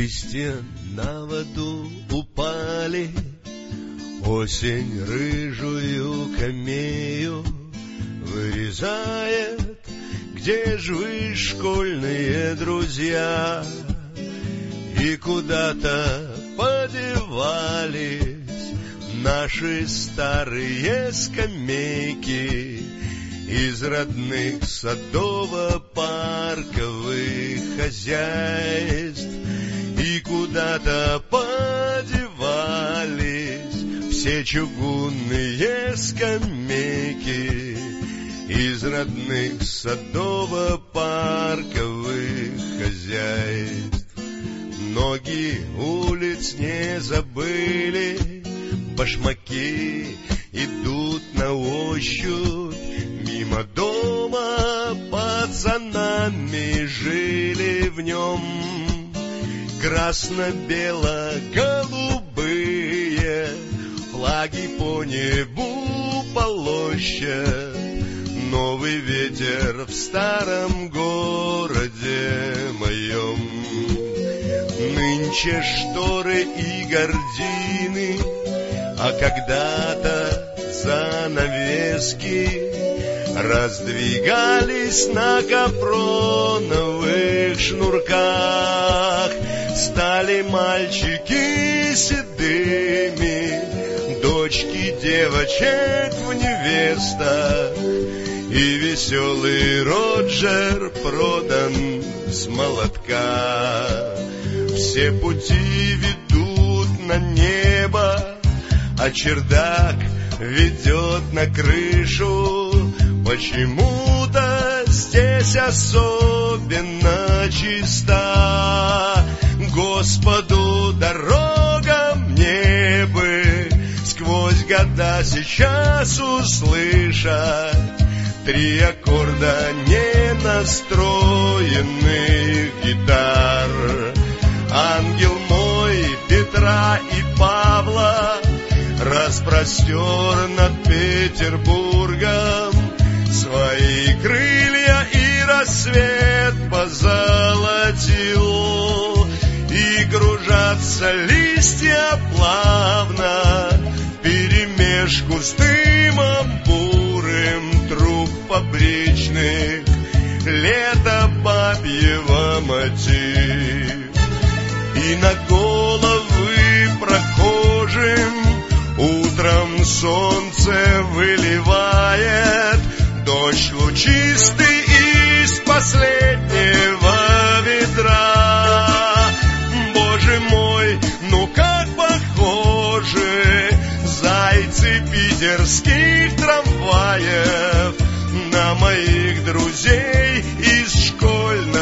Листья на воду упали, осень рыжую камею вырезает. Где ж вы, школьные друзья? И куда-то подевались наши старые скамейки из родных садово-парковых хозяйств. И куда-то подевались все чугунные скамейки из родных садово-парковых хозяйств. Ноги улиц не забыли, башмаки идут на ощупь. Мимо дома пацанами жили в нем красно-бело-голубые флаги по небу полощет. Новый ветер в старом городе моем. Нынче шторы и гардины, а когда-то занавески раздвигались на капроновых шнурках. Стали мальчики седыми, дочки девочек в невестах. И веселый Роджер продан с молотка. Все пути ведут на небо, а чердак ведет на крышу. Почему-то здесь особенно чиста. Господу дорога мне бы сквозь года сейчас услышать 3 аккорда ненастроенных гитар. Ангел мой Петра и Павла распростер над Петербургом свои крылья, и рассвет позолотил. И кружатся листья плавно вперемешку с дымом бурым труб фабричных. Лето бабьего мотив. И на головы прохожим утром солнце выливает дождь лучистый из последнего ведра. Боже мой, ну как похожи зайцы питерских трамваев на моих друзей из школьного